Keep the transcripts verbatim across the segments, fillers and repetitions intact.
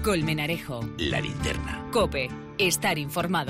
Colmenarejo. La Linterna. COPE. Estar informado.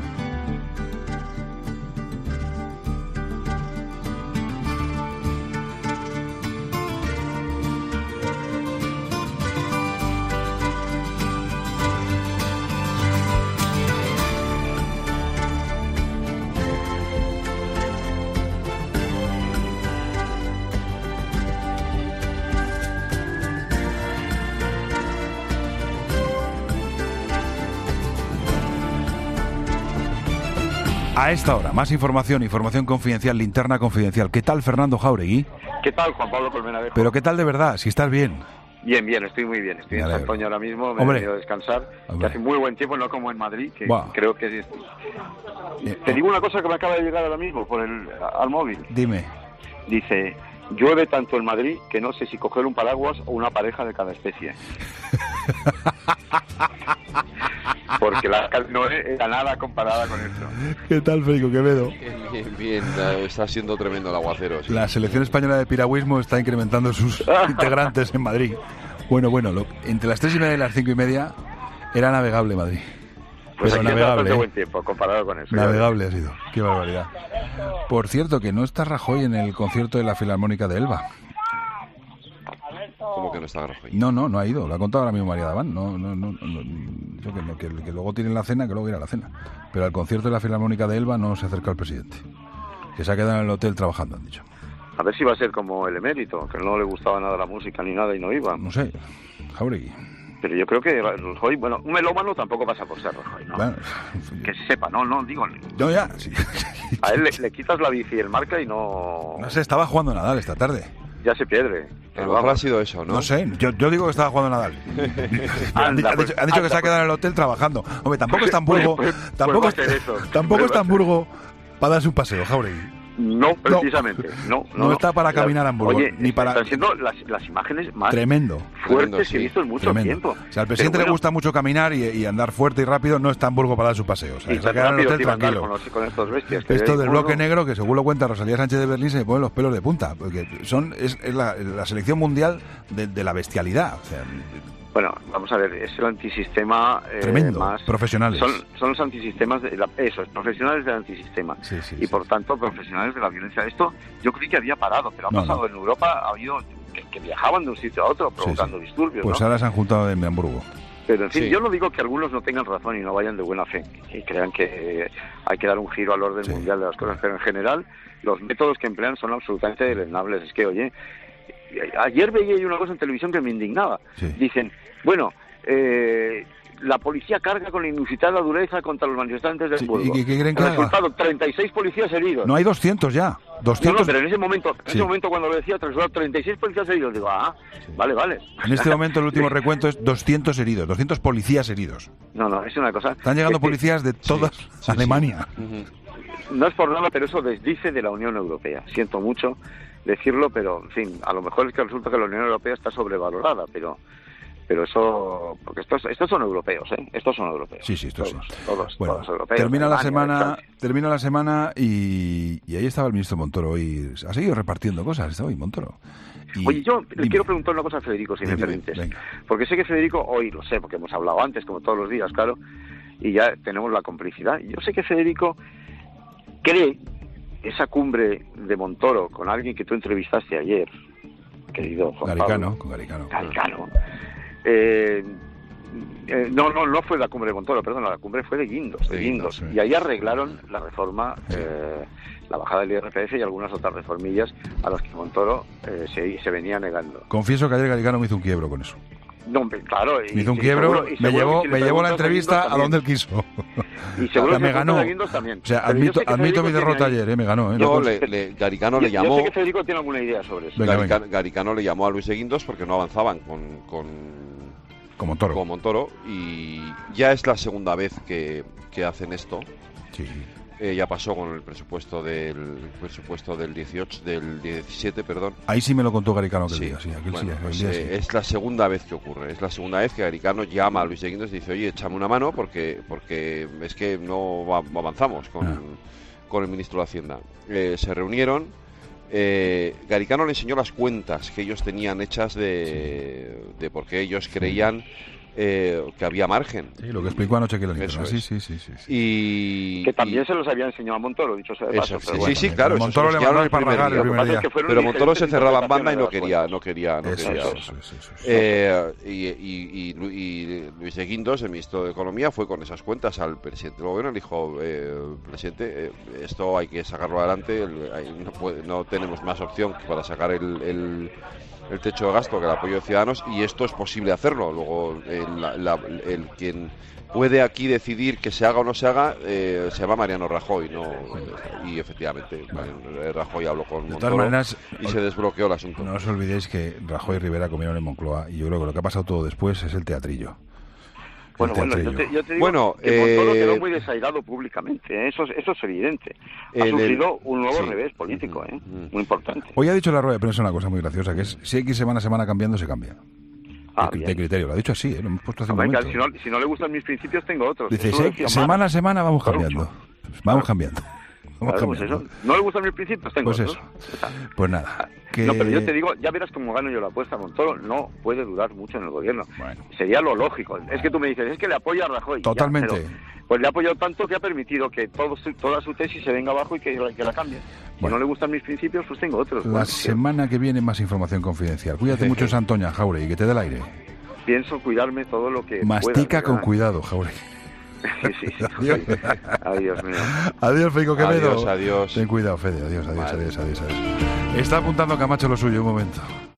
A esta hora, más información, información confidencial, linterna confidencial. ¿Qué tal, Fernando Jáuregui? ¿Qué tal, Juan Pablo Colmenarejo? Pero ¿qué tal de verdad? Si estás bien. Bien, bien, estoy muy bien. Estoy Me en alegro. Santoña ahora mismo, me Hombre. he venido a descansar. Hombre. Que hace muy buen tiempo, no como en Madrid, que Buah. creo que es... Eh, Te digo una cosa que me acaba de llegar ahora mismo por el al móvil. Dime. Dice, llueve tanto en Madrid que no sé si coger un paraguas o una pareja de cada especie. Porque la cal no era nada comparada con esto. ¿Qué tal, Federico Quevedo? Bien, bien, bien. Está siendo tremendo el aguacero. Sí. La selección española de piragüismo está incrementando sus integrantes en Madrid. Bueno, bueno, lo- entre las tres y media y las cinco y media era navegable Madrid. Pues Pero aquí hace navegable, bastante ¿eh? buen tiempo comparado con eso. Navegable ha sido. Qué barbaridad. Por cierto, que no está Rajoy en el concierto de la Filarmónica de Elba. ¿Cómo que no está Rajoy? No, no, no ha ido. Lo ha contado ahora mismo María Daván. No, no, no, no, yo que, no, que, que luego tienen la cena, que luego irá a la cena. Pero al concierto de la Filarmónica de Elba no se acerca el presidente. Que se ha quedado en el hotel trabajando, han dicho. A ver si va a ser como el emérito, que no le gustaba nada la música ni nada y no iba. No sé, Jáuregui. Pero yo creo que Rajoy, bueno, un melómano tampoco pasa por ser Rajoy, ¿no? Bueno, Que se sepa, no, no, digo... no, ya. Sí. A él le, le quitas la bici y el marca y no... No sé, estaba jugando Nadal esta tarde. Ya se pierde. A Pero lo mejor ha vamos. sido eso, ¿no? No sé, yo, yo digo que estaba jugando Nadal. han, dicho, han dicho- han dicho que se ha quedado en el hotel trabajando. Hombre, tampoco es Hamburgo, Pues- pues- tampoco, pues va a es- ser eso. tampoco Pues es va a ser- Hamburgo para darse un paseo, Jáuregui. No, precisamente. No, no, No está para caminar a Hamburgo, Oye, ni para- están siendo las, las imágenes más Tremendo. fuertes Tremendo, que sí. he visto en mucho Tremendo. tiempo. O sea, al presidente Pero le bueno, gusta mucho caminar y, y andar fuerte y rápido, no está Hamburgo para dar su paseo. O sea, y se ha tan quedado en el rápido hotel te iba a andar tranquilo. con, los- con estos bestias. que Esto hay del uno- bloque negro, que según lo cuenta Rosalía Sánchez de Berlín, se le ponen los pelos de punta, porque son es, es la, la selección mundial de, de la bestialidad. O sea, Bueno, vamos a ver, es el antisistema eh, tremendo, más... profesionales. Son, son los antisistemas, de la, eso, profesionales del antisistema. Sí, sí, y sí. por tanto, profesionales de la violencia. Esto yo creí que había parado, pero ha No, pasado no. en Europa, ha habido que, que viajaban de un sitio a otro provocando sí. disturbios, Pues ¿no? ahora se han juntado en Hamburgo. Pero en fin, Sí. yo no digo que algunos no tengan razón y no vayan de buena fe y crean que eh, hay que dar un giro al orden Sí. mundial de las cosas, pero en general los métodos que emplean son absolutamente deleznables. Es que, oye, ayer veía yo una cosa en televisión que me indignaba. Sí. Dicen, bueno, eh, la policía carga con inusitada dureza contra los manifestantes de Sí, Hamburgo. ¿y qué- qué creen que El haga? resultado, treinta y seis policías heridos. No hay doscientos ya. No, no, doscientos. pero en ese momento, en Sí. ese momento cuando lo decía, treinta y seis policías heridos, digo, ah, vale, vale. En este momento el último recuento es doscientos heridos, doscientos policías heridos. No, no, es una cosa... Están llegando es que policías de toda sí, sí. Alemania. Ujú. No es por nada, pero eso desdice de la Unión Europea. Siento mucho decirlo, pero, en fin, a lo mejor es que resulta que la Unión Europea está sobrevalorada, pero... Pero eso, porque estos, estos son europeos, ¿eh? Estos son europeos. Sí, sí, estos todos, sí. Todos, Bueno, todos europeos. termina la Alemania, semana, Francia. termina la semana y, y ahí estaba el ministro Montoro hoy. Ha seguido repartiendo cosas, está hoy Montoro. Y- Oye, yo le dime. quiero preguntar una cosa a Federico, si me Dime, permites. venga. Porque sé que Federico, hoy lo sé, porque hemos hablado antes, como todos los días, claro, y ya tenemos la complicidad. Yo sé que Federico cree esa cumbre de Montoro con alguien que tú entrevistaste ayer, querido Juan Garicano, Pablo. con Garicano. Garicano. Eh, eh, no, no, no fue la cumbre de Montoro, perdón, la cumbre fue de Guindos, de De Guindos. Guindos, sí. Y ahí arreglaron la reforma, eh, la bajada del I R P F y algunas otras reformillas a las que Montoro eh, se, se venía negando. Confieso que ayer Garicano me hizo un quiebro con eso. No, hombre, claro. y- Me hizo un y quiebro, seguro- y me seguro llevó, que si le me llevó la preguntas a entrevista Guindos a donde él también. quiso. Y seguro O sea, que me si ganó. preguntas a Guindos también. O sea, Pero yo admito, sé que admito mi Federico derrota tiene- ayer, ¿eh? Me ganó, ¿eh? No, No, le, le- Garicano Yo, le yo llamó... sé que Federico tiene alguna idea sobre eso. Venga, Garica- venga. Garicano le llamó a Luis de Guindos porque no avanzaban con, con, Como Montoro. con Montoro y ya es la segunda vez que, que hacen esto. Sí. Eh, ya pasó con el presupuesto del presupuesto del dieciocho, del diecisiete, perdón. Ahí sí me lo contó Garicano aquel Sí, día, sí, aquel bueno, sí, aquel pues, día eh, sí. es la segunda vez que ocurre. Es la segunda vez que Garicano llama a Luis de Guindos y dice, oye, échame una mano porque porque es que no va- avanzamos con, Ah. con el ministro de Hacienda. Eh, se reunieron. Eh, Garicano le enseñó las cuentas que ellos tenían hechas de, de por qué ellos creían eh, que había margen. Sí, lo que explicó anoche que lo Eso sí, es. sí, sí, sí, sí. Y, Que también y, se los había enseñado a Montoro, dicho sea de paso. Eso, sí, pero sí, bueno. sí, claro. Montoro eso le se mandó los a esparragar el día. primer Lo que pasa día. es que fueron Pero Montoro se diferentes cerraba en banda y no interpretaciones de quería, las no quería, no Eso, quería. eso, eso, eso, eso. Eh, y, y, y, Lu- y Luis de Guindos, el ministro de Economía, fue con esas cuentas al presidente del gobierno y le dijo, eh, presidente, eh, esto hay que sacarlo adelante, el- hay- no, puede- no tenemos más opción que para sacar el, el, el techo de gasto que el apoyo de Ciudadanos, y esto es posible hacerlo. Luego, el, la- la- el quien puede aquí decidir que se haga o no se haga, eh, se llama Mariano Rajoy, ¿no? Y efectivamente, Mariano Rajoy habló con De todas Montoro maneras, y se desbloqueó el asunto. no os olvidéis que Rajoy y Rivera comieron en Moncloa y yo creo que lo que ha pasado todo después es el teatrillo. El Bueno, bueno, yo teatrillo. te, yo te digo Bueno, que Montoro eh, quedó muy desairado públicamente, ¿eh? eso, es- eso es evidente. Ha En el- sufrido un nuevo sí. revés político, ¿eh? Ujú. Muy importante. Hoy ha dicho en la rueda de prensa una cosa muy graciosa, que es si hay que ir semana a semana cambiando, se cambia. Ah, de, bien. de criterio, lo ha dicho así, ¿eh? Lo hemos puesto hace un Hombre, momento. claro, si, no, si no le gustan mis principios, tengo otros. Dice, Eso si lo hay- decía semana Marx. a semana vamos Claro. cambiando. Vamos cambiando. Vamos Claro, pues cambiando. eso. ¿No le gustan mis principios? Tengo Pues otros. eso. Pues nada. Que... No, pero yo te digo, ya verás cómo gano yo la apuesta. Montoro no puede durar mucho en el gobierno. Bueno. Sería lo lógico. Es que tú me dices, es que le apoya a Rajoy. Ya, Totalmente. pero, pues le ha apoyado tanto que ha permitido que todo su- toda su tesis se venga abajo y que, la- que la cambie. Si Bueno. no le gustan mis principios, pues tengo otros. La Bueno, semana que viene más información confidencial. Cuídate mucho, Santoña, Jauregui, que te dé el aire. Pienso cuidarme todo lo que Mastica pueda, con ¿verdad? cuidado, Jauregui. Sí, sí, sí. Adiós. Adiós, mío. Adiós, Feico Quevedo. Adiós, adiós. Ten cuidado, Fede. Adiós, adiós, Vale. adiós, adiós, adiós. Está apuntando Camacho lo suyo, un momento.